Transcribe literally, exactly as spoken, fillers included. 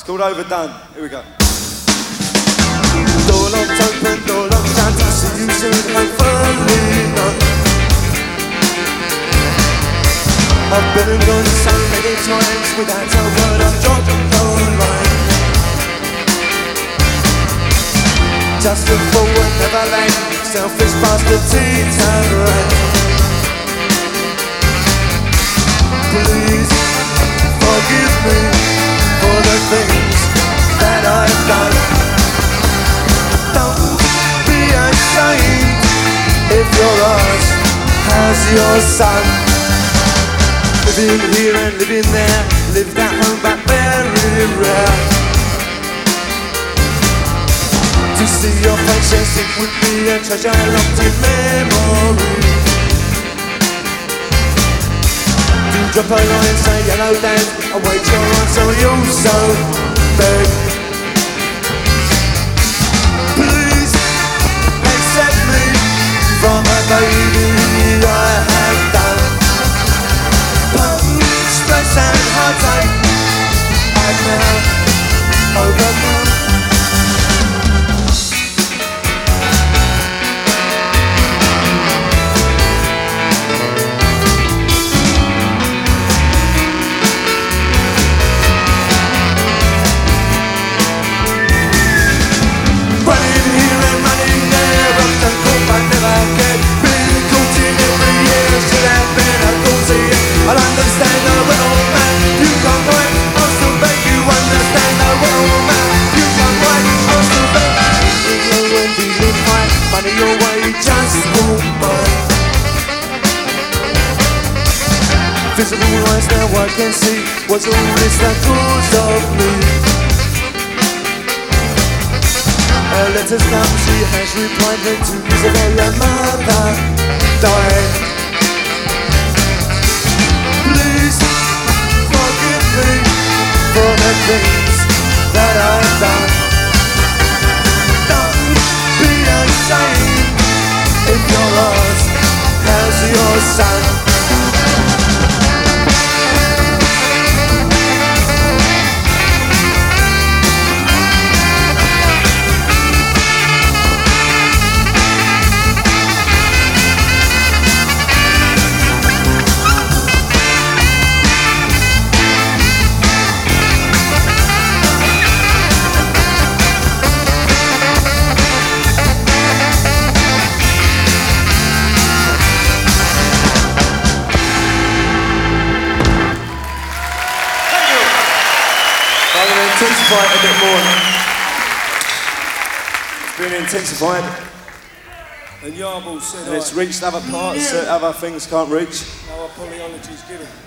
called Overdone. Here we go. Door locked open, door locked shut. See you soon, hopefully not. I've been and gone so many times without a word. I've dropped the line. Just a forward, never late. Selfish bastard, teens and right. Please forgive me for the things that I've done. Don't be ashamed if you're ours as your son. Living here and living there, lived at home but very rare. To see your face, yes, it would be a treasure locked in memory. To drop a line, say hello Dad, await your answer, you so beg. Please accept me from a baby I have done. Pain, stress and heartache I've now overcome. I'll understand the real man. You come right, I'll still beg you. Understand the real man. You come right, I'll still beg you. You know when we live right, money your way just won't buy. Physical eyes now I can see what's all this that cause of me. Her letters come, she has replied them to Isabella, mother died. For the things that I've done. Don't be ashamed if you're ours as your son. I'm going to intensify it a bit more. It's been intensified. And Yarble said and it's I, reached other parts that other things can't reach. no apologies given.